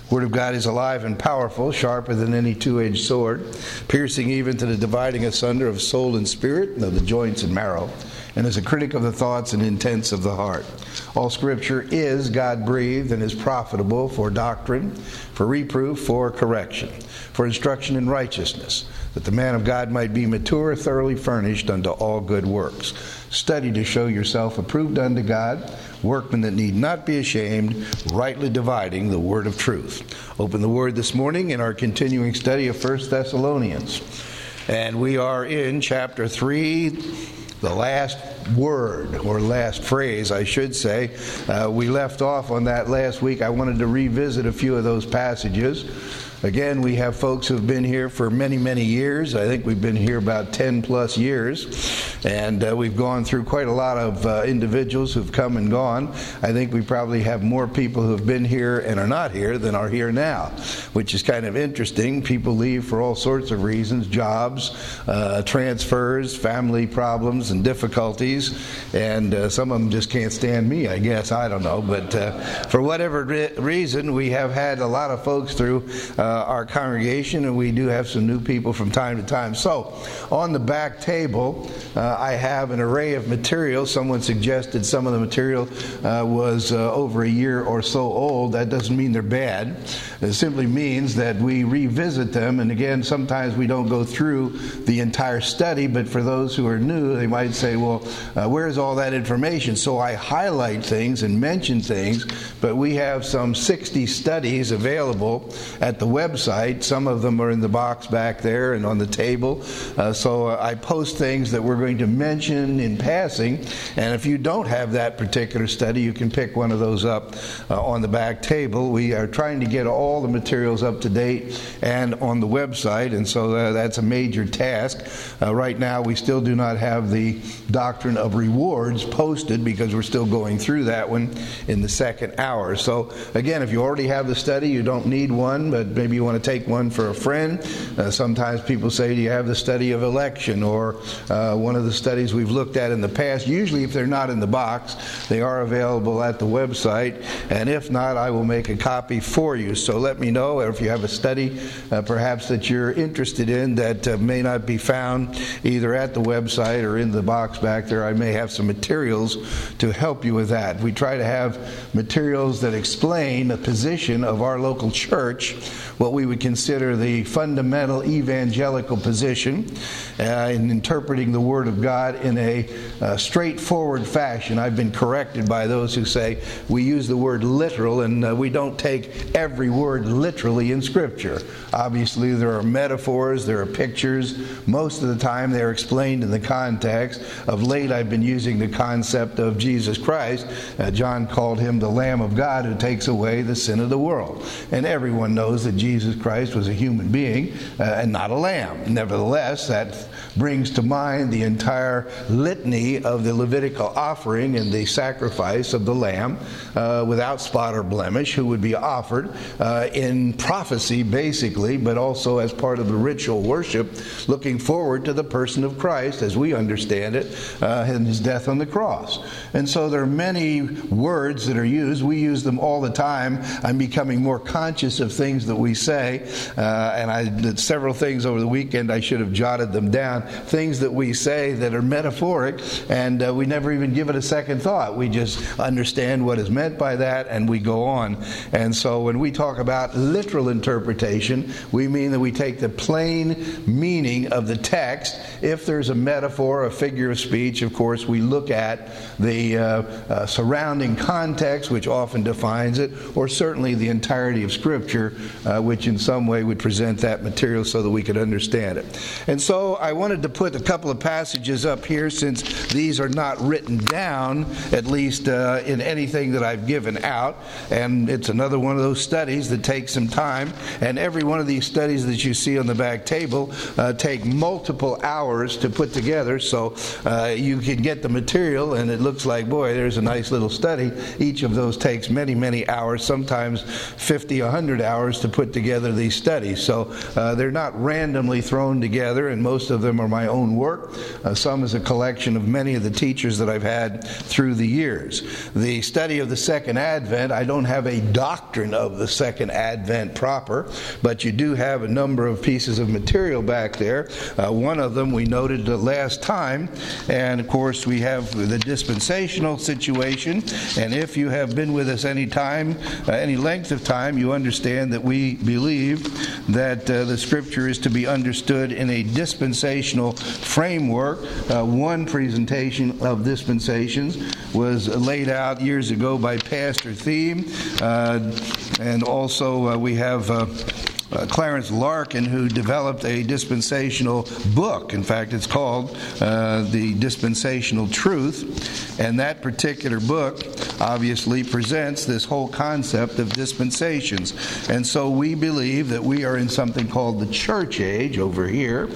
Word of God is alive and powerful, sharper than any two-edged sword, piercing even to the dividing asunder of soul and spirit, and of the joints and marrow, and is a critic of the thoughts and intents of the heart. All Scripture is God-breathed and is profitable for doctrine, for reproof, for correction, for instruction in righteousness, that the man of God might be mature, thoroughly furnished unto all good works. Study to show yourself approved unto God, workmen that need not be ashamed, rightly dividing the word of truth. Open the word this morning in our continuing study of 1 Thessalonians. And we are in chapter 3, the last word, or last phrase, I should say. We left off on that last week. I wanted to revisit a few of those passages. Again, we have folks who have been here for many, many years. I think we've been here about 10 plus years. And we've gone through quite a lot of individuals who've come and gone. I think we probably have more people who have been here and are not here than are here now, which is kind of interesting. People leave for all sorts of reasons: jobs, transfers, family problems and difficulties. And some of them just can't stand me, I guess. I don't know. But for whatever reason, we have had a lot of folks through our congregation, and we do have some new people from time to time. So, on the back table, I have an array of materials. Someone suggested some of the material was over a year or so old. That doesn't mean they're bad. It simply means that we revisit them, and again, sometimes we don't go through the entire study, but for those who are new, they might say, well, where's all that information? So I highlight things and mention things, but we have some 60 studies available at the website. Some of them are in the box back there and on the table. So I post things that we're going to mention in passing, and if you don't have that particular study, you can pick one of those up on the back table. We are trying to get all the materials up to date and on the website, and so that's a major task. Right now, we still do not have the Doctrine of Rewards posted because we're still going through that one in the second hour. So again, if you already have the study, you don't need one, but maybe you want to take one for a friend. Sometimes people say, do you have the study of election, or one of the studies we've looked at in the past? Usually if they're not in the box, they are available at the website, and if not, I will make a copy for you. So let me know if you have a study perhaps that you're interested in that may not be found either at the website or in the box back there. I may have some materials to help you with that. We try to have materials that explain the position of our local church, what we would consider the fundamental evangelical position, in interpreting the Word of God in a straightforward fashion. I've been corrected by those who say we use the word literal, and we don't take every word literally in Scripture. Obviously, there are metaphors, there are pictures. Most of the time, they're explained in the context. Of late, I've been using the concept of Jesus Christ. John called him the Lamb of God who takes away the sin of the world. And everyone knows that Jesus Christ was a human being and not a lamb. Nevertheless, that brings to mind the entire litany of the Levitical offering and the sacrifice of the lamb without spot or blemish, who would be offered in prophecy, basically, but also as part of the ritual worship, looking forward to the person of Christ, as we understand it, and his death on the cross. And so there are many words that are used. We use them all the time. I'm becoming more conscious of things that we say, and I did several things over the weekend. I should have jotted them down. Things that we say that are metaphoric, and we never even give it a second thought. We just understand what is meant by that, and we go on. And so when we talk about literal interpretation, we mean that we take the plain meaning of the text. If there's a metaphor, a figure of speech, of course, we look at the surrounding context, which often defines it, or certainly the entirety of Scripture, which in some way would present that material so that we could understand it. And so I wanted to put a couple of passages up here, since these are not written down, at least in anything that I've given out. And it's another one of those studies that takes some time. And every one of these studies that you see on the back table take multiple hours to put together, so you can get the material and it looks like, boy, there's a nice little study. Each of those takes many, many hours, sometimes 50, 100 hours to put together these studies. So they're not randomly thrown together, and most of them are my own work. Some is a collection of many of the teachers that I've had through the years. The study of the Second Advent, I don't have a doctrine of the Second Advent proper, but you do have a number of pieces of material back there. One of them we noted the last time, and of course we have the dispensational situation. And if you have been with us any time, any length of time, you understand that we believe that the Scripture is to be understood in a dispensational framework. One presentation of dispensations was laid out years ago by Pastor Thiem, and also we have Clarence Larkin, who developed a dispensational book. In fact, it's called The Dispensational Truth, and that particular book obviously presents this whole concept of dispensations. And so we believe that we are in something called the church age over here,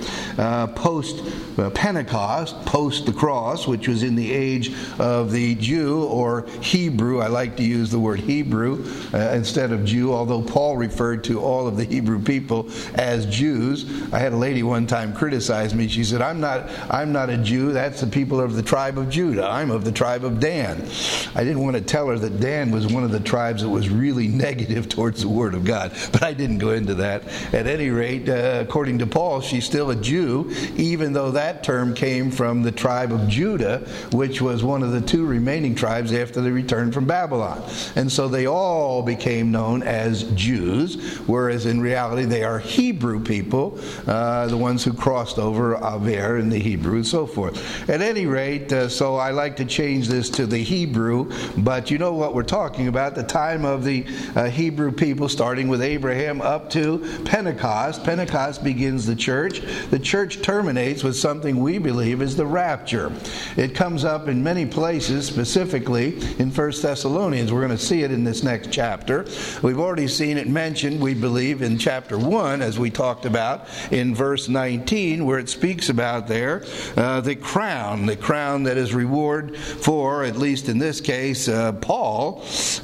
post-Pentecost, post the cross, which was in the age of the Jew or Hebrew. I like to use the word Hebrew instead of Jew, although Paul referred to all of the Hebrew people as Jews. I had a lady one time criticize me. She said, I'm not a Jew. That's the people of the tribe of Judah. I'm of the tribe of Dan. I didn't want to tell her that Dan was one of the tribes that was really negative towards the Word of God, but I didn't go into that. At any rate, according to Paul, she's still a Jew, even though that term came from the tribe of Judah, which was one of the two remaining tribes after the return from Babylon. And so they all became known as Jews, whereas in reality they are Hebrew people, the ones who crossed over Aver in the Hebrew and so forth. At any rate, so I like to change this to the Hebrew, but you know what we're talking about, the time of the Hebrew people, starting with Abraham up to Pentecost. Pentecost begins the church. The church terminates with something we believe is the rapture. It comes up in many places, specifically in 1 Thessalonians. We're going to see it in this next chapter. We've already seen it mentioned, we believe, in chapter 1, as we talked about in verse 19, where it speaks about there the crown that is reward for, at least in this case, Paul,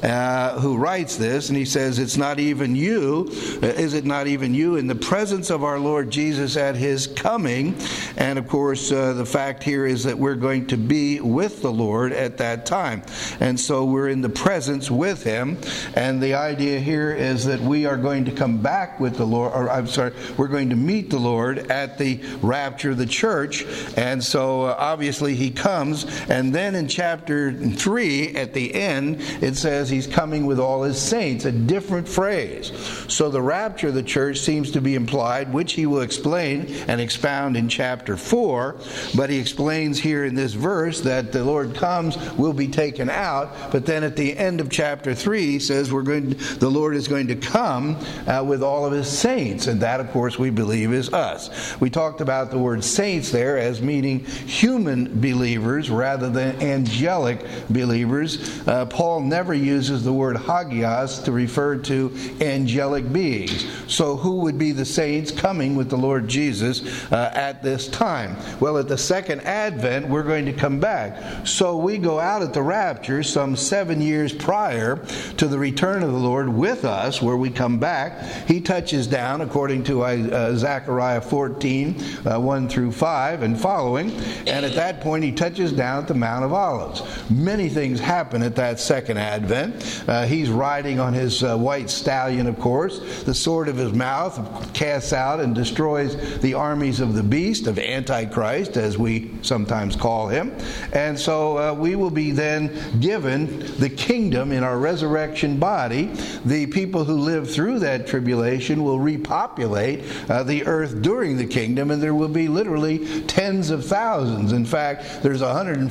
who writes this, and he says, it's not even you, is it not even you, in the presence of our Lord Jesus at his coming? And of course, the fact here is that we're going to be with the Lord at that time. And so we're in the presence with him, and the idea here is that we are going to come back with the Lord, we're going to meet the Lord at the rapture of the church. And so obviously he comes, and then in chapter 3 at the end it says he's coming with all his saints, a different phrase. So the rapture of the church seems to be implied, which he will explain and expound in chapter 4, but he explains here in this verse that the Lord comes, will be taken out, but then at the end of chapter 3 he says the Lord is going to come with all of his saints, and that of course we believe is us. We talked about the word saints there as meaning human believers rather than angelic believers. Paul never uses the word hagios to refer to angelic beings. So who would be the saints coming with the Lord Jesus at this time? Well, at the second advent we're going to come back. So we go out at the rapture some 7 years prior to the return of the Lord with us, where we come back. He touches down, according to Zechariah 14, 1 through 5 and following, and at that point he touches down at the Mount of Olives. Many things happen at that second advent. He's riding on his white stallion, of course. The sword of his mouth casts out and destroys the armies of the beast, of Antichrist, as we sometimes call him. And so we will be then given the kingdom in our resurrection body. The people who live through that tribulation will repopulate the earth during the kingdom, and there will be literally tens of thousands. In fact, there's 144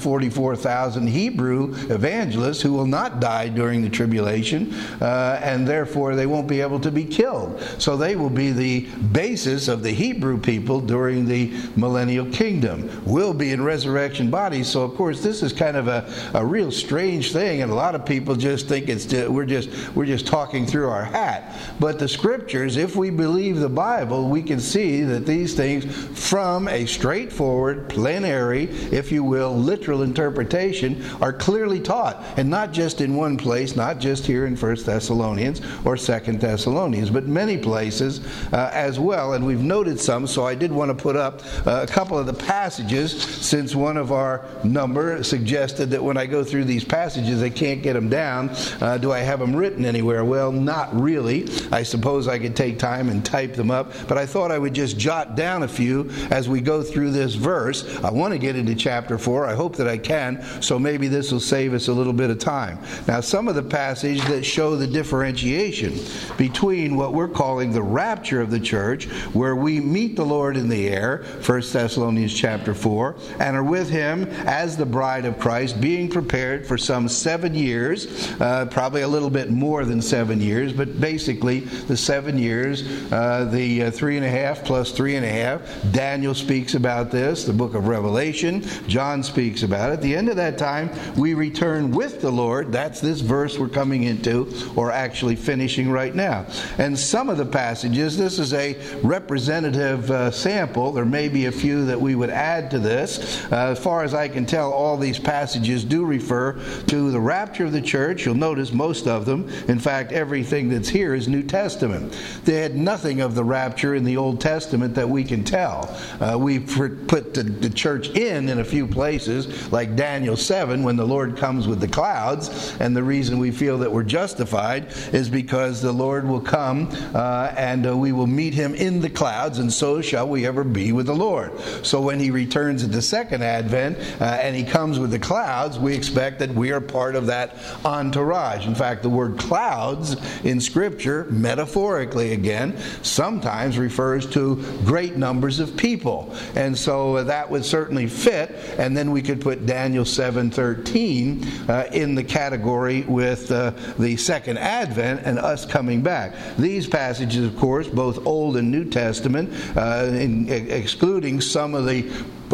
4,000 Hebrew evangelists who will not die during the tribulation, and therefore they won't be able to be killed. So they will be the basis of the Hebrew people during the millennial kingdom. We'll be in resurrection bodies. So of course this is kind of a real strange thing, and a lot of people just think we're just talking through our hat. But the scriptures, if we believe the Bible, we can see that these things, from a straightforward, plenary, if you will, literal interpretation, are clearly taught, and not just in one place, not just here in 1 Thessalonians or 2 Thessalonians, but many places as well. And we've noted some, so I did want to put up a couple of the passages, since one of our number suggested that when I go through these passages I can't get them down. Do I have them written anywhere? Well, not really. I suppose I could take time and type them up, but I thought I would just jot down a few as we go through this verse. I want to get into chapter 4. I hope that I can, so maybe this will save us a little bit of time. Now, some of the passages that show the differentiation between what we're calling the rapture of the church, where we meet the Lord in the air, 1 Thessalonians chapter 4, and are with Him as the bride of Christ, being prepared for some 7 years, probably a little bit more than 7 years, but basically the 7 years, the 3.5 plus 3.5. Daniel speaks about this, the book of Revelation. John speaks about it. At the end of that time, we return with the Lord. That's this verse we're coming into, or actually finishing right now. And some of the passages, this is a representative sample. There may be a few that we would add to this. As far as I can tell, all these passages do refer to the rapture of the church. You'll notice most of them. In fact, everything that's here is New Testament. They had nothing of the rapture in the Old Testament that we can tell. We put the church in a few places, like Daniel 7, when the Lord comes with the clouds, and the reason we feel that we're justified is because the Lord will come and we will meet Him in the clouds, and so shall we ever be with the Lord. So when He returns at the second advent and He comes with the clouds, we expect that we are part of that entourage. In fact, the word clouds in Scripture, metaphorically again, sometimes refers to great numbers of people. And so that would certainly fit, and then we could put Daniel 7:13 in the category with the second advent and us coming back. These passages, of course, both Old and New Testament, excluding some of the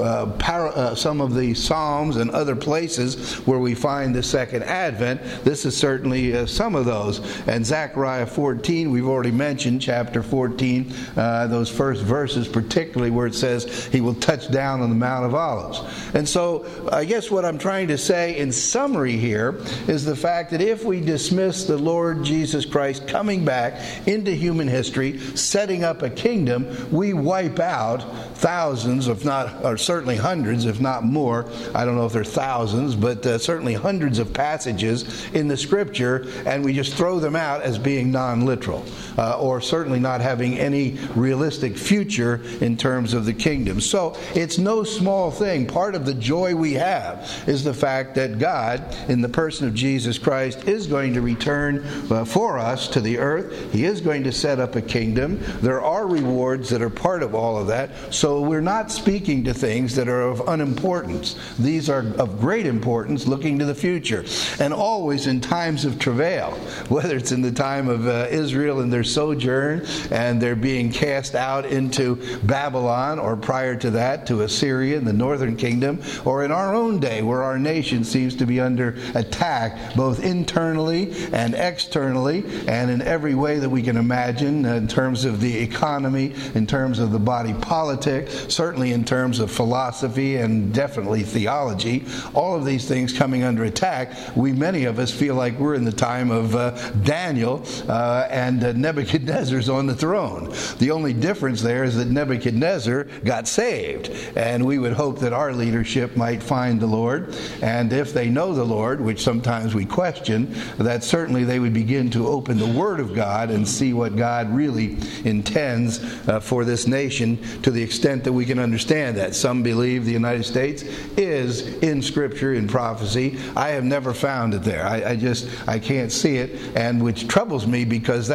Psalms and other places where we find the second advent. This is certainly some of those. And Zechariah 14, we've already mentioned, chapter 14, those first verses, particularly where it says He will touch down on the Mount of Olives. And so I guess what I'm trying to say in summary here is the fact that if we dismiss the Lord Jesus Christ coming back into human history, setting up a kingdom, we wipe out thousands, if not, or certainly hundreds, if not more. I don't know if there are thousands, but certainly hundreds of passages in the Scripture, and we just throw them out as being non-literal, or certainly not having any realistic future in terms of the kingdom. So it's no small thing. Part of the joy we have is the fact that God, in the person of Jesus Christ, is going to return for us to the earth. He is going to set up a kingdom. There are rewards that are part of all of that. So we're not speaking to things that are of unimportance. These are of great importance, looking to the future. And always in times of travail, whether it's in the time of Israel and their sojourn and they're being cast out into Babylon, or prior to that to Assyria and the northern kingdom, or in our own day where our nation seems to be under attack both internally and externally and in every way that we can imagine, in terms of the economy, in terms of the body politic, certainly in terms of philosophy and definitely theology, all of these things coming under attack. Many of us feel like we're in the time of Daniel and Nebuchadnezzar's on the throne. The only difference there is that Nebuchadnezzar got saved, and we would hope that our leadership might find the Lord, and if they know the Lord, which sometimes we question, that certainly they would begin to open the Word of God and see what God really intends for this nation, to the extent that we can understand that. Some believe the United States is in Scripture, in prophecy. I have never found it there. I can't see it, and which troubles me, because that means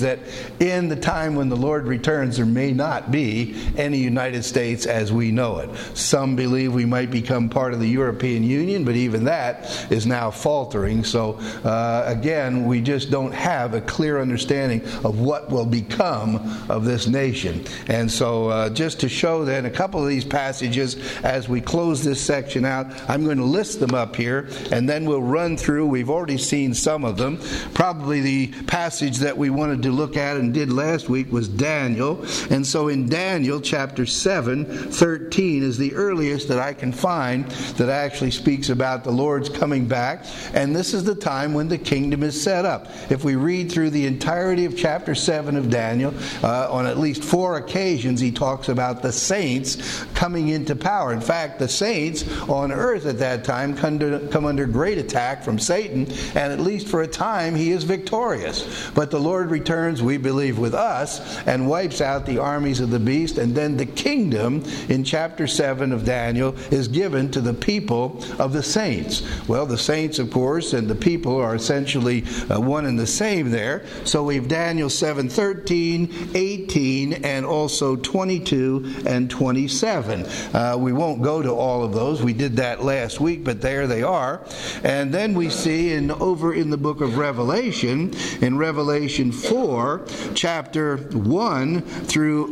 that in the time when the Lord returns, there may not be any United States as we know it. Some believe we might become part of the European Union, but even that is now faltering. So again, we just don't have a clear understanding of what will become of this nation. And so just to show then a couple of these passages as we close this section out, I'm going to list them up here, and then we'll run through. We've already seen some of them. Probably the passage that we wanted to look at and did last week was Daniel. And so in Daniel chapter 7:13 is the earliest that I can find that actually speaks about the Lord's coming back. And this is the time when the kingdom is set up. If we read through the entirety of chapter 7 of Daniel, on at least 4 occasions he talks about the saints coming into power. In fact, the saints on earth at that time come under great attack from Satan, and at least for a time he is victorious. But the Lord returns, we believe, with us and wipes out the armies of the beast, and then the kingdom in chapter 7 of Daniel is given to the people of the saints. Well, the saints, of course, and the people are essentially one and the same there. So we've Daniel 7:13, 18, and also 22 and 27. We won't go to all of those. We did that last week, but there they are. And then we see over in the book of Revelation, in Revelation 4, chapter 1 through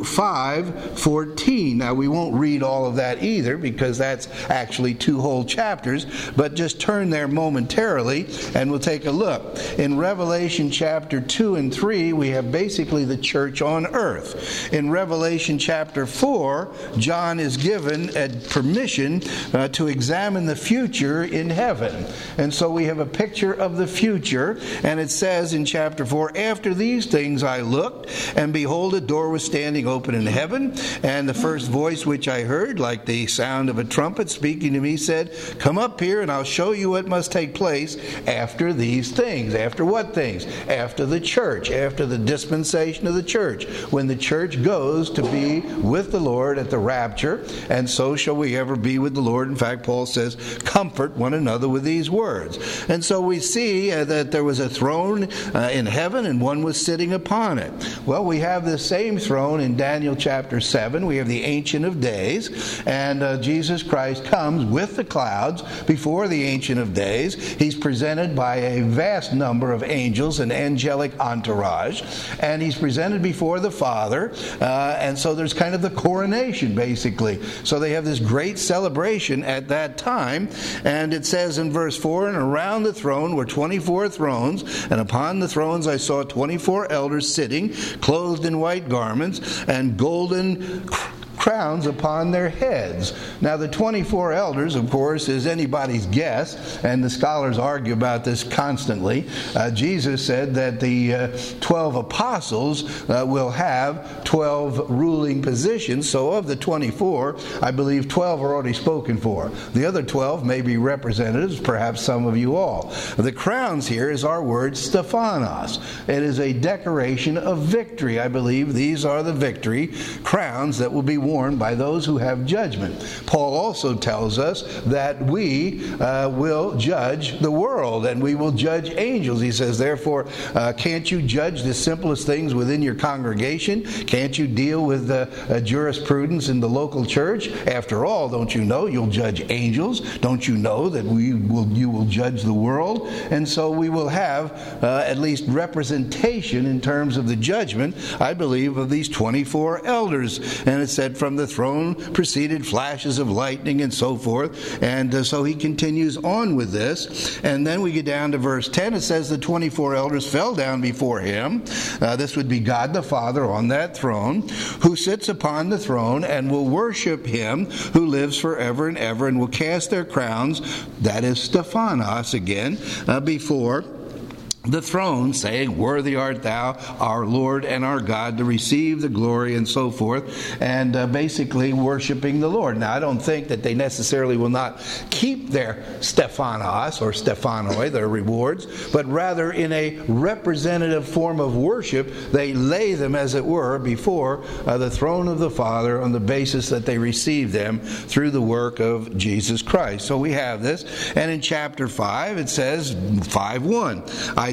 5:14. Now, we won't read all of that either, because that's actually 2 whole chapters, but just turn there momentarily and we'll take a look. In Revelation chapter 2 and 3, we have basically the church on earth. In Revelation chapter 4, John is given permission to examine the future in heaven. And so we have a picture of the future, and it says in chapter 4, "After these things I looked, and behold, a door was standing open in heaven, and the first voice which I heard, like the sound of a trumpet speaking to me, said, 'Come up here, and I'll show you what must take place after these things.'" After what things? After the church, after the dispensation of the church, when the church goes to be with the Lord at the rapture, and so shall we ever be with the Lord. In fact, Paul says, "Comfort one another with these words." And so we see that there was a throne in heaven, and one was sitting upon it. Well, we have this same throne in Daniel chapter 7. We have the Ancient of Days, and Jesus Christ comes with the clouds before the Ancient of Days. He's presented by a vast number of angels, an angelic entourage, and he's presented before the Father, and so there's kind of the coronation, basically. So they have this great celebration at that time, and it says in verse 4, "And around the throne were 24 thrones, and upon the thrones I saw 24 elders sitting, clothed in white garments, and golden crowns upon their heads." Now, the 24 elders, of course, is anybody's guess, and the scholars argue about this constantly. Jesus said that the 12 apostles will have 12 ruling positions, so of the 24, I believe 12 are already spoken for. The other 12 may be representatives, perhaps some of you all. The crowns here is our word Stephanos. It is a decoration of victory. I believe these are the victory crowns that will be worn by those who have judgment. Paul also tells us that we will judge the world, and we will judge angels. He says, therefore, can't you judge the simplest things within your congregation? Can't you deal with jurisprudence in the local church? After all, don't you know you'll judge angels? Don't you know that you will judge the world? And so we will have at least representation in terms of the judgment, I believe, of these 24 elders. And it said, "From the throne proceeded flashes of lightning," and so forth. And so he continues on with this. And then we get down to verse 10. It says the 24 elders fell down before him. This would be God the Father on that throne, who sits upon the throne, and will worship him who lives forever and ever, and will cast their crowns, that is Stephanos again, before the throne, saying, "Worthy art thou, our Lord and our God, to receive the glory," and so forth, and basically worshiping the Lord. Now, I don't think that they necessarily will not keep their Stephanos or Stephanoi, their rewards, but rather in a representative form of worship, they lay them, as it were, before the throne of the Father on the basis that they receive them through the work of Jesus Christ. So we have this. And in chapter 5, it says, 5:1, "I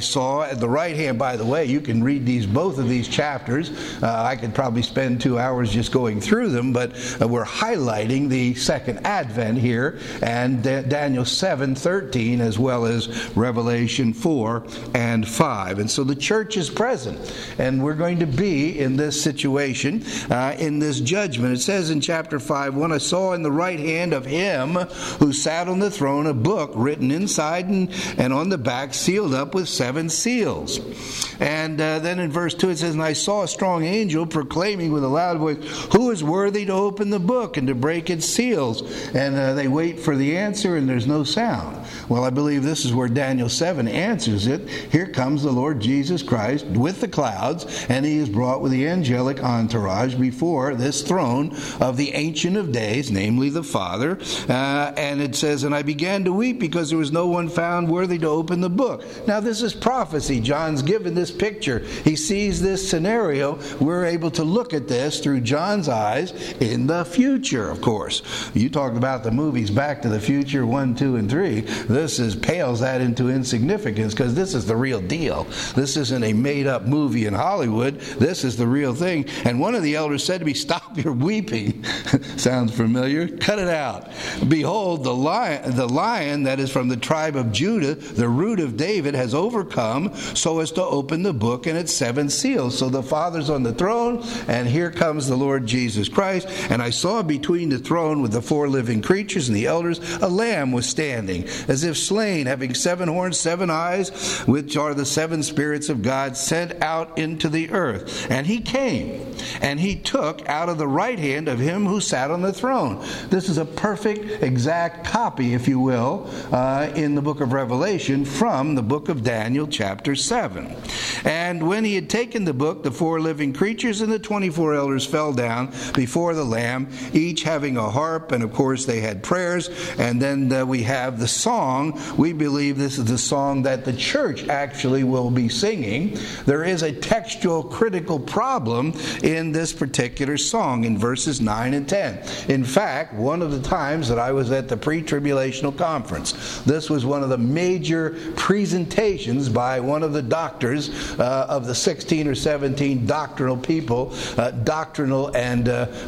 saw at the right hand. By the way, you can read both of these chapters. I could probably spend 2 hours just going through them, but we're highlighting the second advent here, and Daniel 7:13, as well as Revelation 4 and 5. And so the church is present, and we're going to be in this situation, in this judgment. It says in chapter 5, "When I saw in the right hand of him who sat on the throne a book written inside and on the back, sealed up with 7 seals." And then in verse 2 it says, "And I saw a strong angel proclaiming with a loud voice, 'Who is worthy to open the book and to break its seals?'" And they wait for the answer, and there's no sound. Well, I believe this is where Daniel 7 answers it. Here comes the Lord Jesus Christ with the clouds, and he is brought with the angelic entourage before this throne of the Ancient of Days, namely the Father. And it says, "And I began to weep because there was no one found worthy to open the book." Now this is prophecy. John's given this picture. He sees this scenario. We're able to look at this through John's eyes in the future, of course. You talk about the movies Back to the Future 1, 2, and 3. This pales that into insignificance, because this is the real deal. This isn't a made-up movie in Hollywood. This is the real thing. And one of the elders said to me, "Stop your weeping." Sounds familiar? Cut it out. "Behold, the lion that is from the tribe of Judah, the root of David, has overcome so as to open the book and its 7 seals." So the Father's on the throne, and here comes the Lord Jesus Christ. "And I saw between the throne with the 4 living creatures and the elders a lamb was standing, as if slain, having 7 horns, 7 eyes, which are the 7 spirits of God sent out into the earth. And he came, and he took out of the right hand of him who sat on the throne." This is a perfect, exact copy, if you will, in the book of Revelation from the book of Daniel chapter 7. "And when he had taken the book, the 4 living creatures and the 24 elders fell down before the Lamb, each having a harp," and of course they had prayers, and then we have the song. We believe this is the song that the church actually will be singing. There is a textual critical problem in this particular song in verses 9 and 10. In fact, one of the times that I was at the pre-tribulational conference, this was one of the major presentations by one of the doctors of the 16 or 17 doctrinal people, doctrinal and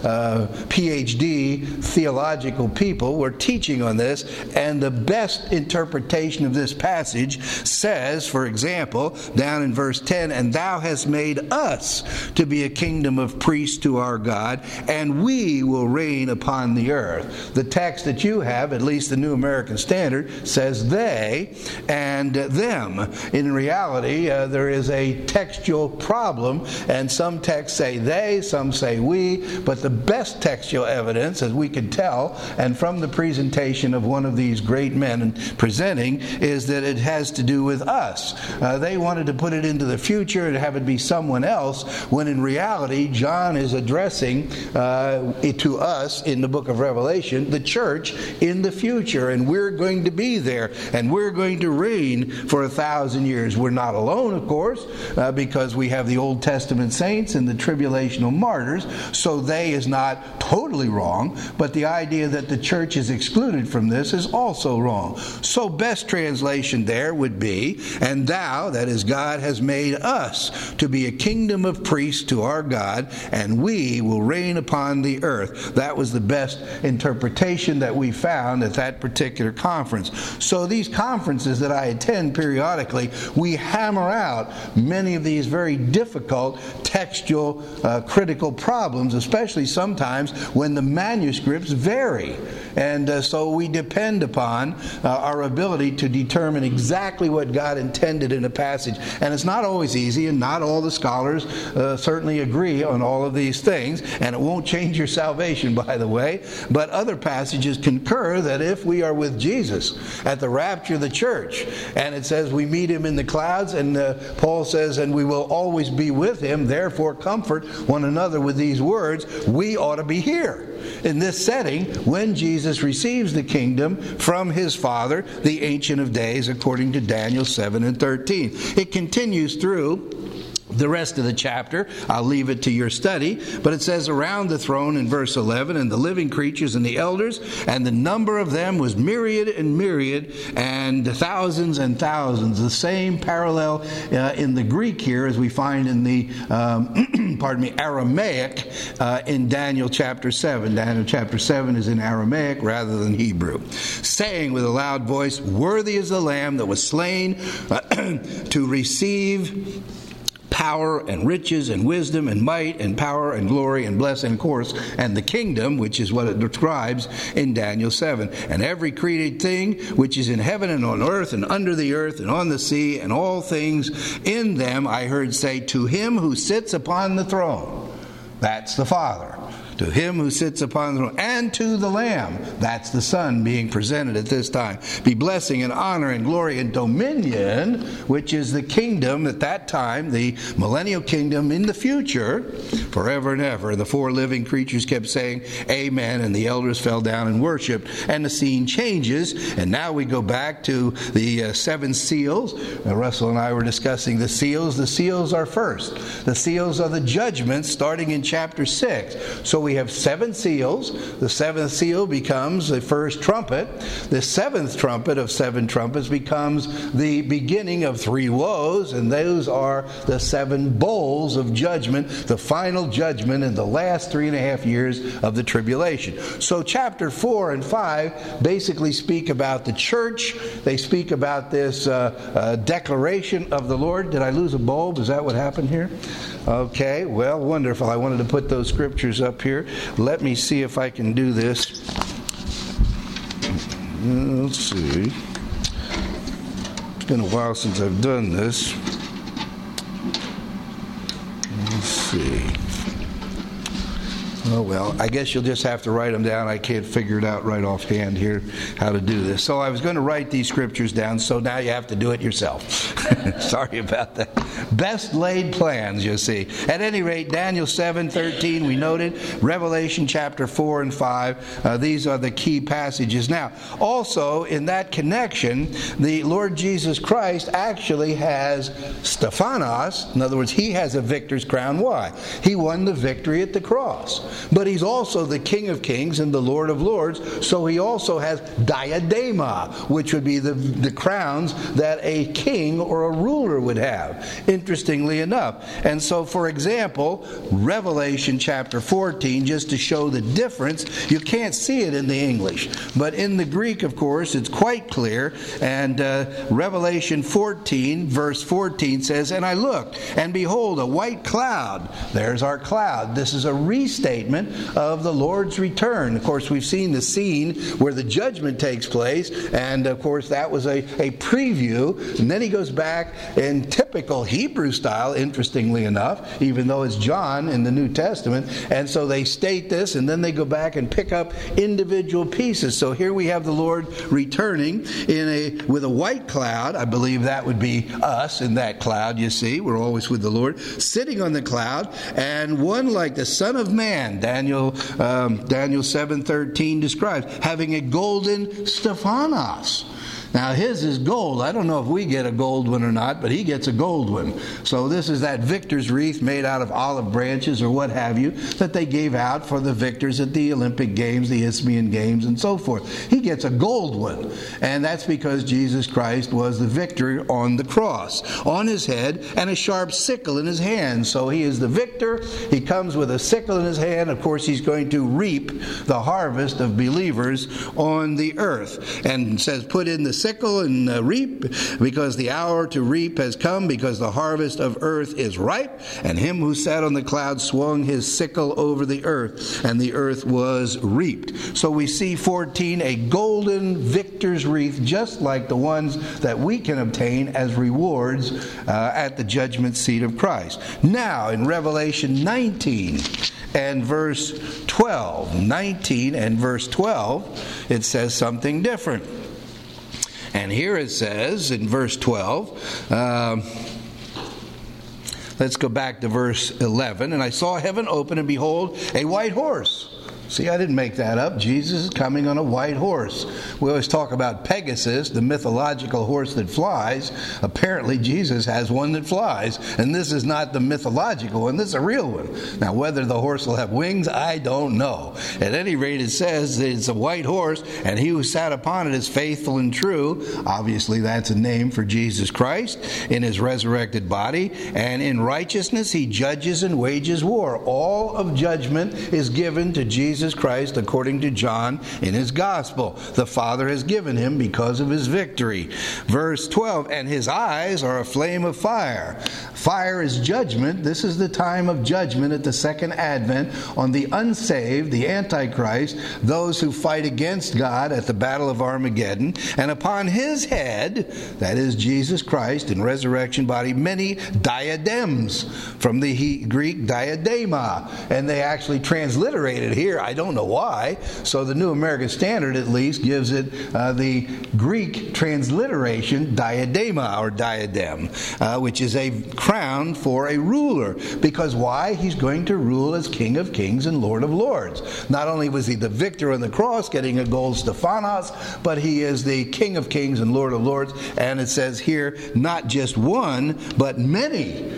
PhD theological people were teaching on this, and the best interpretation of this passage says, for example, down in verse 10, "And thou hast made us to be a kingdom of priests to our God, and we will reign upon the earth." The text that you have, at least the New American Standard, says they and them. In reality, there is a textual problem, and some texts say they, some say we, but the best textual evidence, as we could tell, and from the presentation of one of these great men presenting, is that it has to do with us. They wanted to put it into the future and have it be someone else, when in reality, John is addressing it to us in the book of Revelation, the church in the future, and we're going to be there, and we're going to reign for 1,000 years. We're not alone, of course, because we have the Old Testament saints and the tribulational martyrs, so they is not totally wrong, but the idea that the church is excluded from this is also wrong. So best translation there would be, "And thou," that is God, "has made us to be a kingdom of priests to our God, and we will reign upon the earth." That was the best interpretation that we found at that particular conference. So these conferences that I attend periodically, we hammer out many of these very difficult textual critical problems, especially sometimes when the manuscripts vary. And so we depend upon our ability to determine exactly what God intended in a passage. And it's not always easy, and not all the scholars certainly agree on all of these things. And it won't change your salvation, by the way. But other passages concur that if we are with Jesus at the rapture of the church, and it says we meet him in the clouds, and Paul says, "And we will always be with him, therefore comfort one another with these words," we ought to be here in this setting when Jesus receives the kingdom from his Father, the Ancient of Days, according to Daniel 7 and 13. It continues through The rest of the chapter, I'll leave it to your study, but it says around the throne in verse 11, and the living creatures and the elders, and the number of them was myriad and myriad, and thousands and thousands. The same parallel in the Greek here as we find in the Aramaic in Daniel chapter 7. Daniel chapter 7 is in Aramaic rather than Hebrew. Saying with a loud voice, "Worthy is the Lamb that was slain to receive power and riches and wisdom and might and power and glory and blessing, of course, and the kingdom," which is what it describes in Daniel 7. "And every created thing which is in heaven and on earth and under the earth and on the sea and all things in them, I heard say, to him who sits upon the throne," that's the Father, "to him who sits upon the throne, and to the Lamb," that's the Son being presented at this time, "be blessing and honor and glory and dominion," which is the kingdom at that time, the millennial kingdom in the future, forever and ever. The four living creatures kept saying, "Amen," and the elders fell down and worshiped. And the scene changes, and now we go back to the seven seals. Russell and I were discussing the seals. The seals are first. The seals are the judgments starting in chapter 6. So we have seven seals. The seventh seal becomes the first trumpet. The seventh trumpet of seven trumpets becomes the beginning of three woes, and those are the seven bowls of judgment, the final judgment in the last 3.5 years of the tribulation. So chapter 4 and 5 basically speak about the church. They speak about this declaration of the Lord. Did I lose a bulb? Is that what happened here? Okay, well, wonderful. I wanted to put those scriptures up here. Let me see if I can do this. Let's see. It's been a while since I've done this. Let's see. Oh, well, I guess you'll just have to write them down. I can't figure it out right offhand here how to do this. So I was going to write these scriptures down, so now you have to do it yourself. Sorry about that. Best laid plans, you see. At any rate, Daniel 7:13, we noted. Revelation chapter 4 and 5. These are the key passages. Now, also in that connection, the Lord Jesus Christ actually has Stephanos. In other words, he has a victor's crown. Why? He won the victory at the cross. But he's also the King of Kings and the Lord of Lords, so he also has diadema, which would be the crowns that a king or a ruler would have, interestingly enough. And so, for example, Revelation chapter 14, just to show the difference, you can't see it in the English, but in the Greek, of course, it's quite clear. And Revelation 14, verse 14 says, "And I looked, and behold, a white cloud." There's our cloud. This is a restatement of the Lord's return. Of course, we've seen the scene where the judgment takes place, and of course that was a preview. And then he goes back in typical Hebrew style, interestingly enough, even though it's John in the New Testament. And so they state this, and then they go back and pick up individual pieces. So here we have the Lord returning with a white cloud. I believe that would be us in that cloud, you see. We're always with the Lord. Sitting on the cloud, and one like the Son of Man, Daniel 7:13 describes, having a golden Stephanos. Now his is gold. I don't know if we get a gold one or not, but he gets a gold one. So this is that victor's wreath made out of olive branches or what have you that they gave out for the victors at the Olympic Games, the Isthmian Games, and so forth. He gets a gold one. And that's because Jesus Christ was the victor on the cross. On his head and a sharp sickle in his hand. So he is the victor. He comes with a sickle in his hand. Of course, he's going to reap the harvest of believers on the earth. And says, put in the sickle and reap, because the hour to reap has come, because the harvest of earth is ripe. And him who sat on the cloud swung his sickle over the earth, and the earth was reaped. So we see 14, a golden victor's wreath, just like the ones that we can obtain as rewards at the judgment seat of Christ. Now, in Revelation 19 and verse 12, 19 and verse 12, it says something different. And here it says in verse 12, let's go back to verse 11. "And I saw heaven open, and behold, a white horse." See, I didn't make that up. Jesus is coming on a white horse. We always talk about Pegasus, the mythological horse that flies. Apparently, Jesus has one that flies, and this is not the mythological one. This is a real one. Now, whether the horse will have wings, I don't know. At any rate, it says that it's a white horse, and he who sat upon it is faithful and true. Obviously, that's a name for Jesus Christ in his resurrected body. And in righteousness, he judges and wages war. All of judgment is given to Jesus Christ according to John in his gospel. The Father has given him because of his victory. Verse 12, and his eyes are a flame of fire. Fire is judgment. This is the time of judgment at the second advent on the unsaved, the Antichrist, those who fight against God at the battle of Armageddon. And upon his head, that is Jesus Christ in resurrection body, many diadems, from the Greek diadema. And they actually transliterated here. I don't know why. So the New American Standard at least gives it the Greek transliteration diadema or diadem, which is a crown for a ruler. Because why? He's going to rule as King of Kings and Lord of Lords. Not only was he the victor on the cross getting a gold Stephanos, but he is the King of Kings and Lord of Lords. And it says here, not just one, but many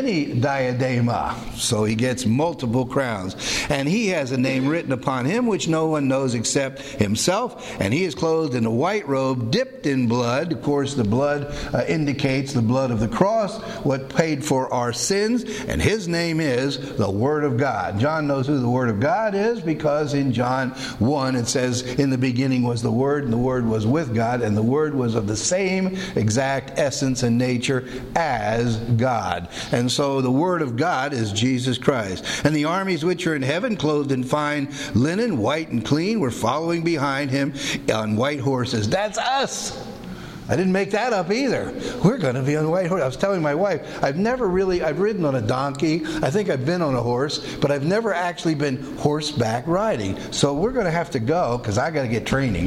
diadema. So he gets multiple crowns. And he has a name written upon him which no one knows except himself. And he is clothed in a white robe dipped in blood. Of course, the blood indicates the blood of the cross, what paid for our sins. And his name is the Word of God. John knows who the Word of God is because in John 1 it says, in the beginning was the Word, and the Word was with God, and the Word was of the same exact essence and nature as God. And so the Word of God is Jesus Christ. And the armies which are in heaven, clothed in fine linen, white and clean, were following behind him on white horses. That's us. I didn't make that up either. We're going to be on white horse. I was telling my wife, I've ridden on a donkey. I think I've been on a horse, but I've never actually been horseback riding. So we're going to have to go because I got to get training,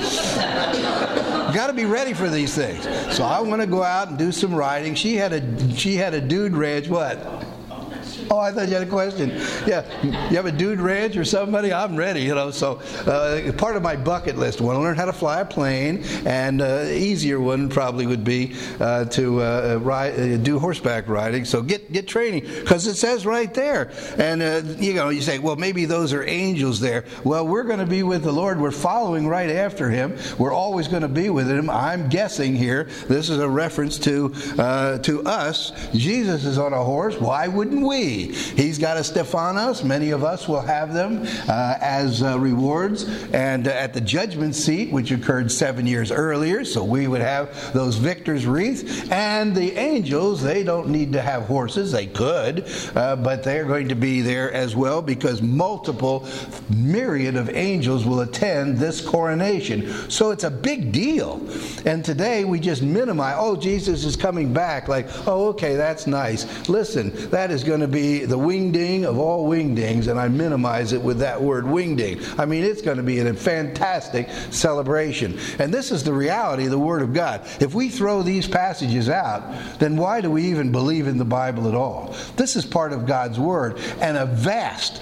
Got to be ready for these things. So I want to go out and do some riding. She had a dude ranch. What? Oh, I thought you had a question. Yeah, you have a dude ranch or somebody? I'm ready, So part of my bucket list, I want to learn how to fly a plane, and easier one probably would be to do horseback riding. So get training, because it says right there. And you say, well, maybe those are angels there. Well, we're going to be with the Lord. We're following right after Him. We're always going to be with Him. I'm guessing here. This is a reference to us. Jesus is on a horse. Why wouldn't we? He's got a Stephanos. Many of us will have them as rewards. And at the judgment seat, which occurred 7 years earlier, so we would have those victor's wreath. And the angels, they don't need to have horses. They could, but they're going to be there as well, because multiple myriad of angels will attend this coronation. So it's a big deal. And today we just minimize, Jesus is coming back. Like, okay, that's nice. Listen, that is going to be the wingding of all wingdings, and I minimize it with that word wingding. I mean, it's going to be a fantastic celebration. And this is the reality of the Word of God. If we throw these passages out, then why do we even believe in the Bible at all? This is part of God's Word, and a vast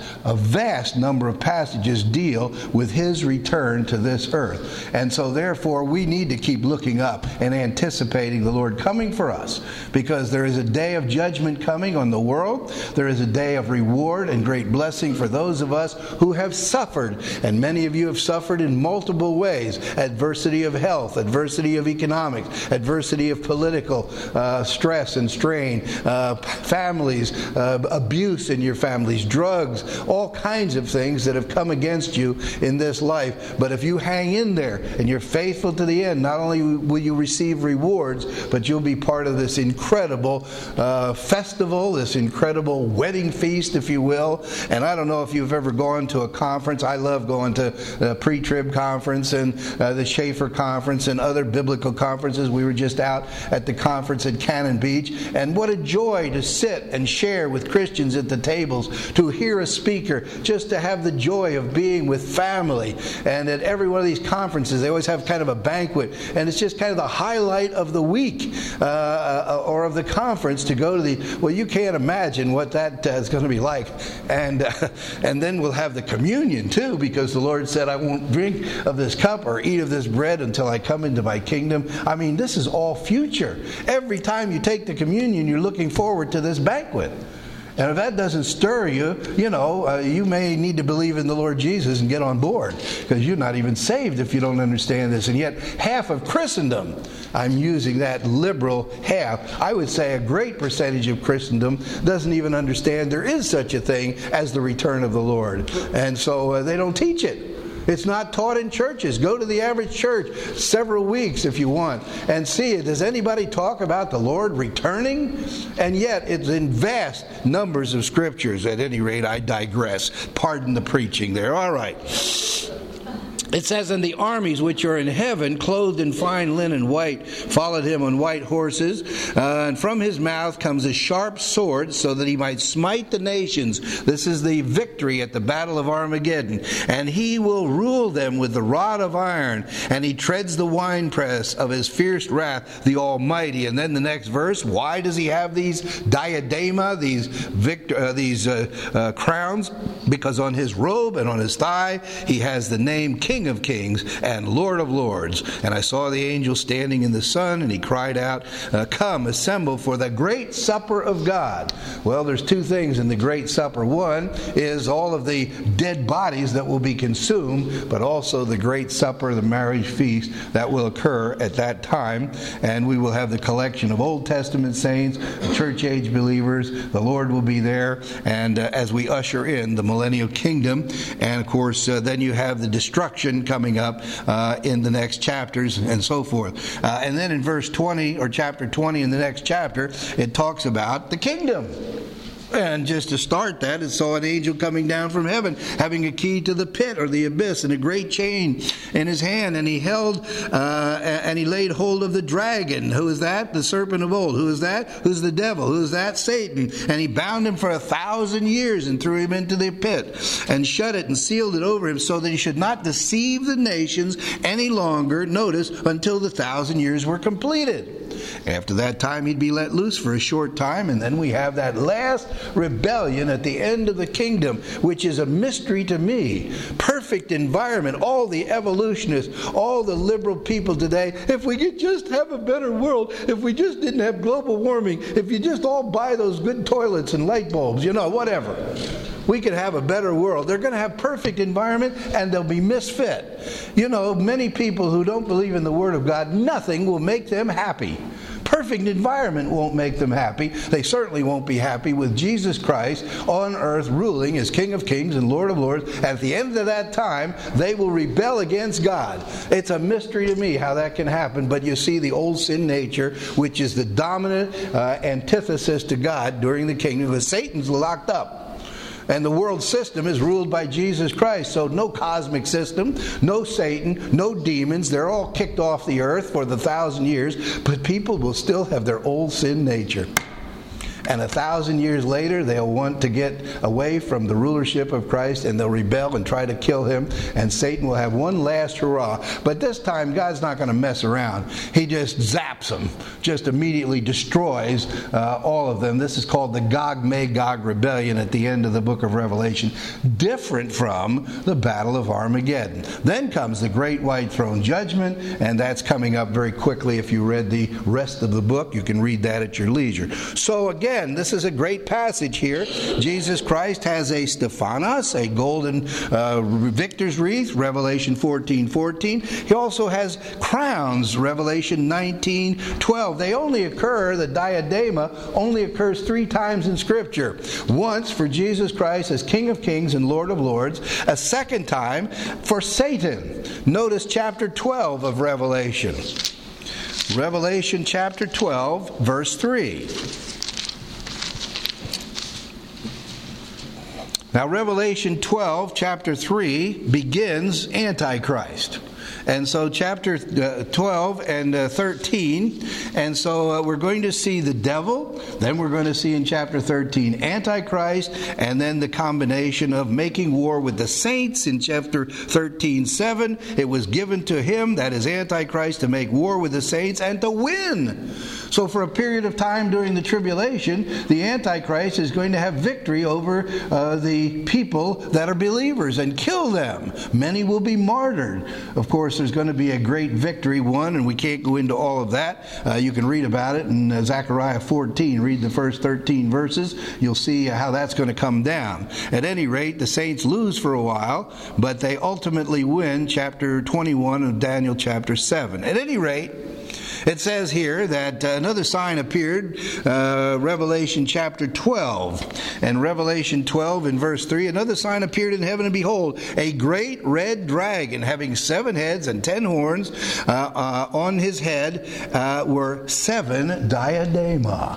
number of passages deal with His return to this earth. And so therefore we need to keep looking up and anticipating the Lord coming for us, because there is a day of judgment coming on the world. There is a day of reward and great blessing for those of us who have suffered. And many of you have suffered in multiple ways. Adversity of health, adversity of economics, adversity of political stress and strain, families, abuse in your families, drugs, all kinds of things that have come against you in this life. But if you hang in there and you're faithful to the end, not only will you receive rewards, but you'll be part of this incredible festival, this incredible wedding feast, if you will. And I don't know if you've ever gone to a conference. I love going to the pre-trib conference and the Schaefer conference and other biblical conferences. We were just out at the conference at Cannon Beach, and what a joy to sit and share with Christians at the tables, to hear a speaker, just to have the joy of being with family. And at every one of these conferences, they always have kind of a banquet, and it's just kind of the highlight of the week or of the conference to go to the, well, you can't imagine what that is going to be like. And then we'll have the communion too, because the Lord said, I won't drink of this cup or eat of this bread until I come into my kingdom. I mean, this is all future. Every time you take the communion, you're looking forward to this banquet. And if that doesn't stir you, you may need to believe in the Lord Jesus and get on board, because you're not even saved if you don't understand this. And yet, half of Christendom, I'm using that liberal half, I would say a great percentage of Christendom doesn't even understand there is such a thing as the return of the Lord. And so they don't teach it. It's not taught in churches. Go to the average church several weeks if you want and see it. Does anybody talk about the Lord returning? And yet it's in vast numbers of scriptures. At any rate, I digress. Pardon the preaching there. All right. It says, and the armies which are in heaven, clothed in fine linen white, followed him on white horses. And from his mouth comes a sharp sword, so that he might smite the nations. This is the victory at the battle of Armageddon. And he will rule them with the rod of iron, and he treads the winepress of his fierce wrath, the Almighty. And then the next verse, why does he have these diadema, these crowns? Because on his robe and on his thigh he has the name King of Kings and Lord of Lords. And I saw the angel standing in the sun, and he cried out, come, assemble for the great supper of God. Well, there's two things in the great supper. One is all of the dead bodies that will be consumed, but also the great supper, the marriage feast that will occur at that time. And we will have the collection of Old Testament saints, church age believers. The Lord will be there, and as we usher in the millennial kingdom. And of course, then you have the destruction coming up in the next chapters and so forth. And then in verse 20, or chapter 20 in the next chapter, it talks about the kingdom. And just to start that, it saw an angel coming down from heaven, having a key to the pit or the abyss, and a great chain in his hand. And he held, and he laid hold of the dragon. Who is that? The serpent of old. Who is that? Who's the devil? Who is that? Satan. And he bound him for 1,000 years and threw him into the pit, and shut it and sealed it over him, so that he should not deceive the nations any longer, notice, until the 1,000 years were completed. After that time, he'd be let loose for a short time, and then we have that last rebellion at the end of the kingdom, which is a mystery to me. Perfect environment, all the evolutionists, all the liberal people today. If we could just have a better world, if we just didn't have global warming, if you just all buy those good toilets and light bulbs, whatever, we could have a better world. They're going to have perfect environment, and they'll be misfit. Many people who don't believe in the Word of God, nothing will make them happy. Perfect environment won't make them happy. They certainly won't be happy with Jesus Christ on earth ruling as King of Kings and Lord of Lords. At the end of that time, they will rebel against God. It's a mystery to me how that can happen, but you see the old sin nature, which is the dominant antithesis to God during the kingdom, because Satan's locked up. And the world system is ruled by Jesus Christ. So no cosmic system, no Satan, no demons. They're all kicked off the earth for the 1,000 years. But people will still have their old sin nature. And 1,000 years later, they'll want to get away from the rulership of Christ, and they'll rebel and try to kill him. And Satan will have one last hurrah. But this time, God's not going to mess around. He just zaps them, just immediately destroys all of them. This is called the Gog-Magog rebellion at the end of the book of Revelation, different from the Battle of Armageddon. Then comes the great white throne judgment, and that's coming up very quickly. If you read the rest of the book, you can read that at your leisure. So again, this is a great passage here. Jesus Christ has a Stephanos, a golden victor's wreath, Revelation 14:14. He also has crowns, Revelation 19:12. They only occur, the diadema only occurs 3 times in Scripture. Once for Jesus Christ as King of Kings and Lord of Lords. A second time for Satan. Notice chapter 12 of Revelation. Revelation chapter 12, verse 3. Now, Revelation 12, chapter 3, begins Antichrist. And so chapter 12 and 13, and so we're going to see the devil, then we're going to see in chapter 13 Antichrist, and then the combination of making war with the saints in chapter 13:7. It was given to him, that is Antichrist, to make war with the saints and to win. So for a period of time during the tribulation, the Antichrist is going to have victory over the people that are believers and kill them. Many will be martyred. Of course, there's going to be a great victory won, and we can't go into all of that. You can read about it in Zechariah 14. Read the first 13 verses. You'll see how that's going to come down. At any rate, the saints lose for a while, but they ultimately win, chapter 21 of Daniel chapter 7. At any rate, it says here that another sign appeared, Revelation chapter 12. And Revelation 12 in verse 3, another sign appeared in heaven, and behold, a great red dragon having 7 heads and 10 horns. On his head were 7 diadema.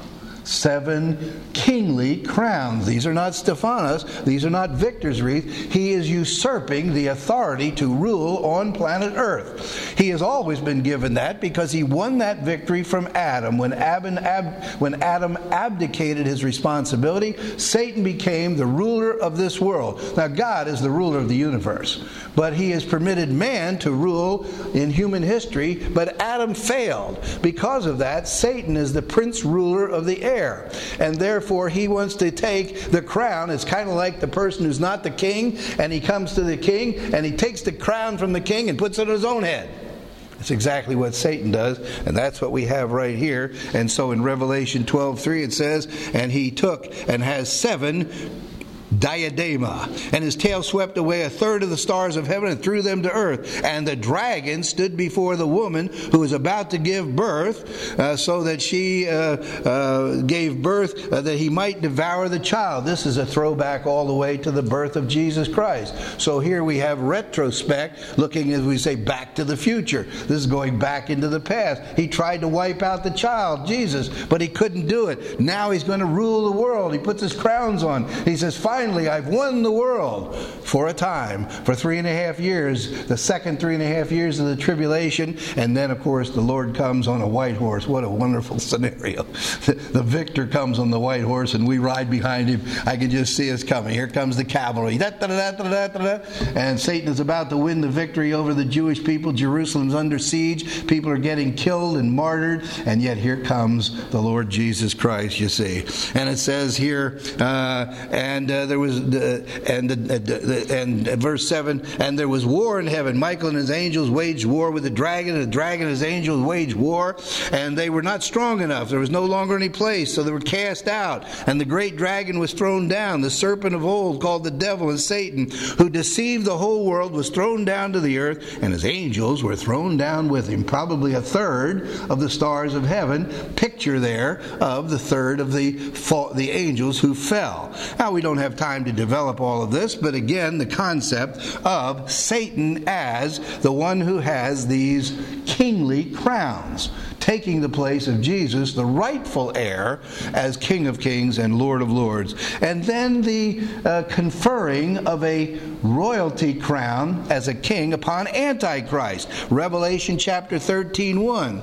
7 kingly crowns. These are not Stephanos. These are not victor's wreath. He is usurping the authority to rule on planet Earth. He has always been given that because he won that victory from Adam. When Adam abdicated his responsibility, Satan became the ruler of this world. Now, God is the ruler of the universe, but he has permitted man to rule in human history, but Adam failed. Because of that, Satan is the prince ruler of the air. And therefore, he wants to take the crown. It's kind of like the person who's not the king, and he comes to the king, and he takes the crown from the king and puts it on his own head. That's exactly what Satan does, and that's what we have right here. And so in Revelation 12:3 it says, and he took and has 7 diadema, and his tail swept away 1/3 of the stars of heaven and threw them to earth. And the dragon stood before the woman who was about to give birth, so that she gave birth that he might devour the child. This is a throwback all the way to the birth of Jesus Christ. So here we have retrospect, looking, as we say, back to the future. This is going back into the past. He tried to wipe out the child, Jesus, but he couldn't do it. Now he's going to rule the world. He puts his crowns on. He says, finally, I've won the world for a time, for 3.5 years, the second 3.5 years of the tribulation, and then, of course, the Lord comes on a white horse. What a wonderful scenario. The victor comes on the white horse, and we ride behind him. I can just see us coming. Here comes the cavalry. And Satan is about to win the victory over the Jewish people. Jerusalem's under siege. People are getting killed and martyred, and yet here comes the Lord Jesus Christ, you see. And it says here, there was and verse 7, and there was war in heaven. Michael and his angels waged war with the dragon, and the dragon and his angels waged war, and they were not strong enough. There was no longer any place, so they were cast out. And the great dragon was thrown down, the serpent of old, called the devil and Satan, who deceived the whole world, was thrown down to the earth, and his angels were thrown down with him. Probably 1/3 of the stars of heaven. Picture there of the 1/3 of the angels who fell. Now, we don't have time to develop all of this, but again, the concept of Satan as the one who has these kingly crowns, taking the place of Jesus, the rightful heir, as King of Kings and Lord of Lords. And then the conferring of a royalty crown as a king upon Antichrist. Revelation chapter 13:1.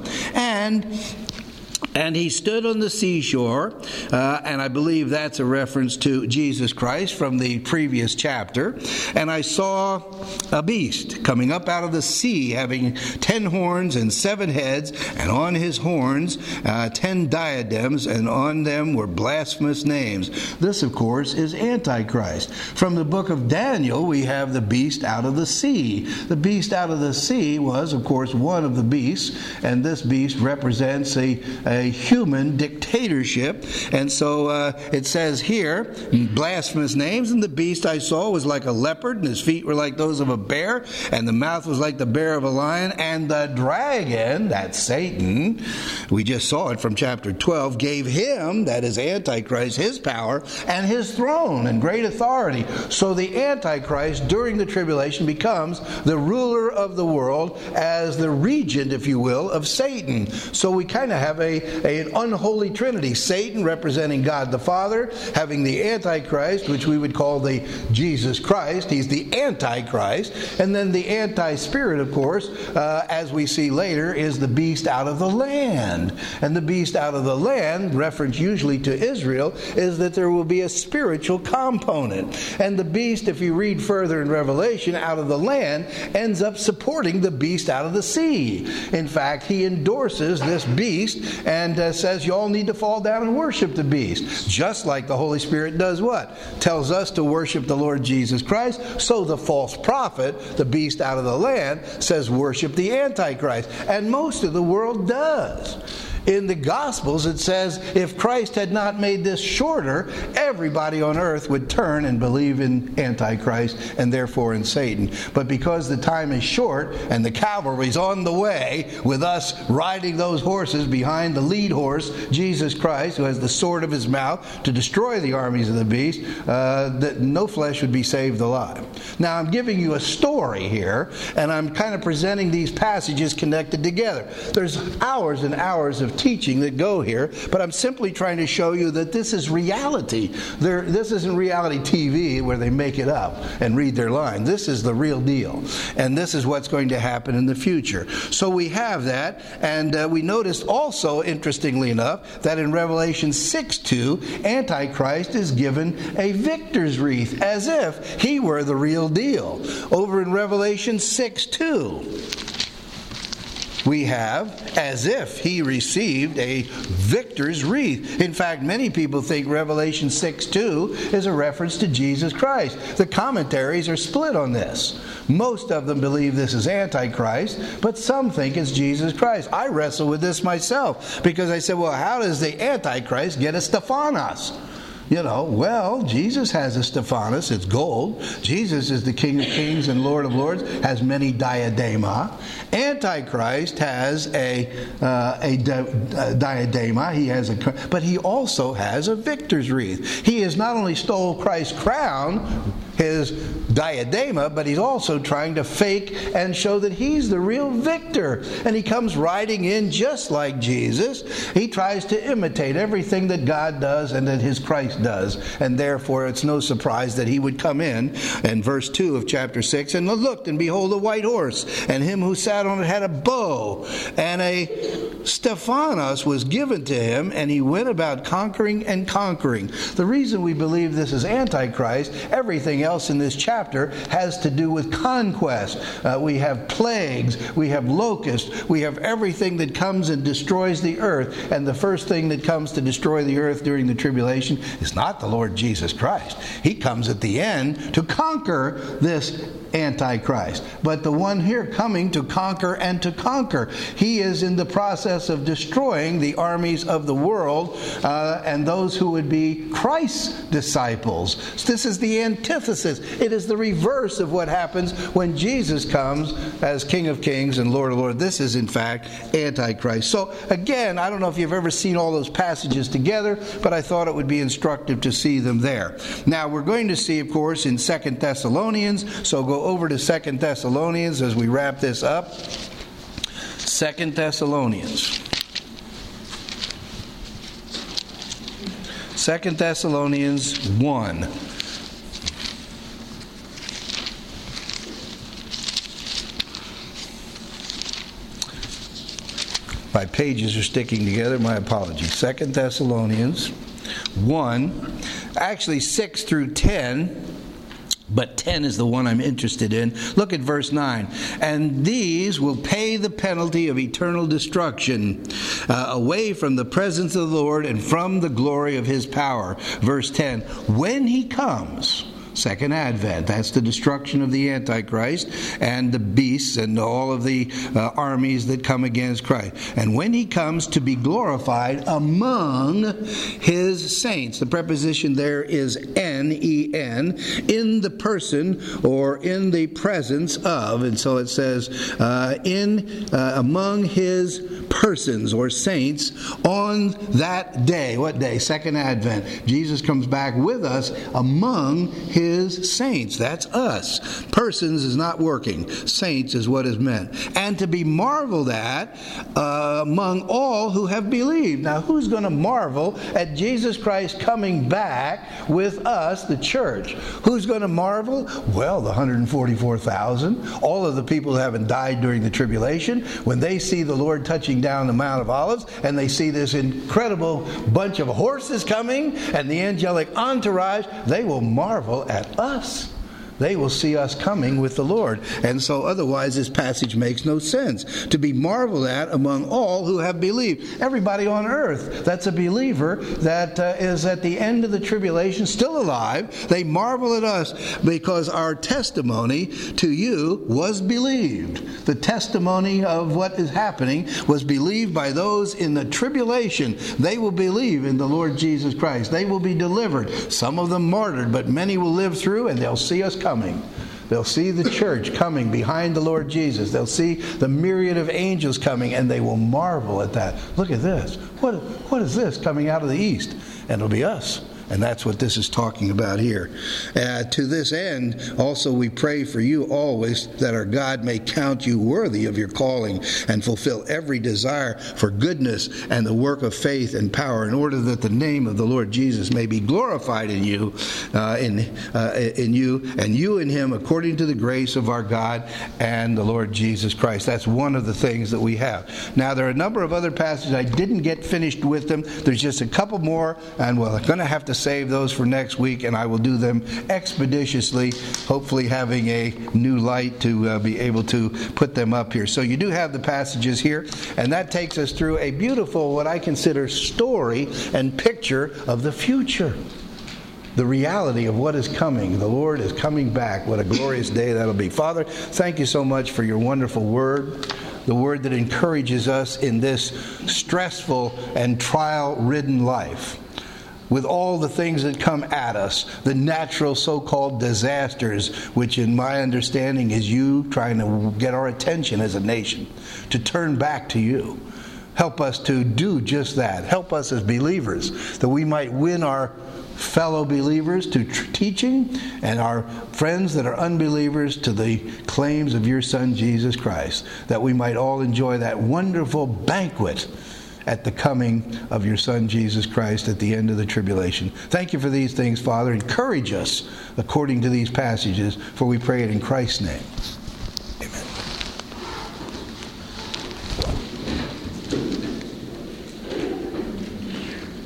And he stood on the seashore, and I believe that's a reference to Jesus Christ from the previous chapter. And I saw a beast coming up out of the sea, having 10 horns and 7 heads, and on his horns 10 diadems, and on them were blasphemous names. This, of course, is Antichrist. From the book of Daniel, we have the beast out of the sea. The beast out of the sea was, of course, one of the beasts, and this beast represents a human dictatorship. And so it says here, blasphemous names, and the beast I saw was like a leopard, and his feet were like those of a bear, and the mouth was like the bear of a lion, and the dragon, that's Satan, we just saw it from chapter 12, gave him, that is Antichrist, his power and his throne and great authority. So the Antichrist during the tribulation becomes the ruler of the world as the regent, if you will, of Satan. So we kind of have an unholy trinity. Satan representing God the Father, having the Antichrist, which we would call the Jesus Christ. He's the Antichrist. And then the anti-spirit, of course, as we see later, is the beast out of the land. And the beast out of the land, reference usually to Israel, is that there will be a spiritual component. And the beast, if you read further in Revelation, out of the land, ends up supporting the beast out of the sea. In fact, he endorses this beast, and and says you all need to fall down and worship the beast. Just like the Holy Spirit does what? Tells us to worship the Lord Jesus Christ. So the false prophet, the beast out of the land, says worship the Antichrist. And most of the world does. In the Gospels, it says if Christ had not made this shorter, everybody on earth would turn and believe in Antichrist and therefore in Satan. But because the time is short and the cavalry's on the way with us riding those horses behind the lead horse, Jesus Christ, who has the sword of his mouth to destroy the armies of the beast, that no flesh would be saved alive. Now, I'm giving you a story here, and I'm kind of presenting these passages connected together. There's hours and hours of teaching that go here, but I'm simply trying to show you that this is reality. This isn't reality TV where they make it up and read their line. This is the real deal, and this is what's going to happen in the future. So we have that, and we noticed also, interestingly enough, that in Revelation 6:2, Antichrist is given a victor's wreath, as if he were the real deal. Over in Revelation 6:2, we have as if he received a victor's wreath. In fact, many people think Revelation 6:2 is a reference to Jesus Christ. The commentaries are split on this. Most of them believe this is Antichrist, but some think it's Jesus Christ. I wrestle with this myself because I said, well, how does the Antichrist get a Stephanos? Well, Jesus has a Stephanos. It's gold. Jesus is the King of Kings and Lord of Lords, has many diadema. Antichrist has a diadema. But he also has a victor's wreath. He has not only stole Christ's crown, his diadema, but he's also trying to fake and show that he's the real victor. And he comes riding in just like Jesus. He tries to imitate everything that God does and that his Christ does. And therefore, it's no surprise that he would come in verse 2 of chapter 6, and looked, and behold, a white horse, and him who sat on it had a bow, and a Stephanos was given to him, and he went about conquering and conquering. The reason we believe this is Antichrist, everything else in this chapter has to do with conquest. We have plagues, we have locusts, we have everything that comes and destroys the earth. And the first thing that comes to destroy the earth during the tribulation is not the Lord Jesus Christ. He comes at the end to conquer this Antichrist. But the one here coming to conquer and to conquer, he is in the process of destroying the armies of the world and those who would be Christ's disciples. So this is the antithesis. It is the reverse of what happens when Jesus comes as King of Kings and Lord of Lords. This is, in fact, Antichrist. So, again, I don't know if you've ever seen all those passages together, but I thought it would be instructive to see them there. Now, we're going to see, of course, in 2 Thessalonians, so go over to 2 Thessalonians as we wrap this up. 2 Thessalonians. 2 Thessalonians 1. My pages are sticking together. My apologies. 2 Thessalonians 1, actually 6 through 10, but 10 is the one I'm interested in. Look at verse 9. And these will pay the penalty of eternal destruction away from the presence of the Lord and from the glory of his power. Verse 10. When he comes, Second Advent, that's the destruction of the Antichrist and the beasts and all of the armies that come against Christ. And when he comes to be glorified among his saints. The preposition there is N-E-N, in the person or in the presence of. And so it says, among his persons or saints on that day. What day? Second Advent. Jesus comes back with us among his saints. That's us. Persons is not working. Saints is what is meant. And to be marveled at among all who have believed. Now, who's going to marvel at Jesus Christ coming back with us, the church? Who's going to marvel? Well, the 144,000. All of the people who haven't died during the tribulation. When they see the Lord touching down the Mount of Olives and they see this incredible bunch of horses coming and the angelic entourage, they will marvel at us. They will see us coming with the Lord. And so otherwise this passage makes no sense. To be marveled at among all who have believed. Everybody on earth that's a believer, that is at the end of the tribulation, still alive, they marvel at us because our testimony to you was believed. The testimony of what is happening was believed by those in the tribulation. They will believe in the Lord Jesus Christ. They will be delivered. Some of them martyred, but many will live through, and they'll see us coming. They'll see the church coming behind the Lord Jesus. They'll see the myriad of angels coming, and they will marvel at that. Look at this. What is this coming out of the east? And it'll be us. And that's what this is talking about here. To this end, also we pray for you always, that our God may count you worthy of your calling and fulfill every desire for goodness and the work of faith and power, in order that the name of the Lord Jesus may be glorified in you, in you in him, according to the grace of our God and the Lord Jesus Christ. That's one of the things that we have. Now, there are a number of other passages. I didn't get finished with them. There's just a couple more, and we're going to have to save those for next week, and I will do them expeditiously, hopefully having a new light to be able to put them up here. So you do have the passages here, and that takes us through a beautiful, what I consider, story and picture of the future. The reality of what is coming. The Lord is coming back. What a glorious day that'll be. Father, thank you so much for your wonderful word. The word that encourages us in this stressful and trial-ridden life. With all the things that come at us, the natural so-called disasters, which in my understanding is you trying to get our attention as a nation, to turn back to you. Help us to do just that. Help us as believers, that we might win our fellow believers to teaching, and our friends that are unbelievers to the claims of your Son, Jesus Christ, that we might all enjoy that wonderful banquet at the coming of your Son, Jesus Christ, at the end of the tribulation. Thank you for these things, Father. Encourage us according to these passages, for we pray it in Christ's name.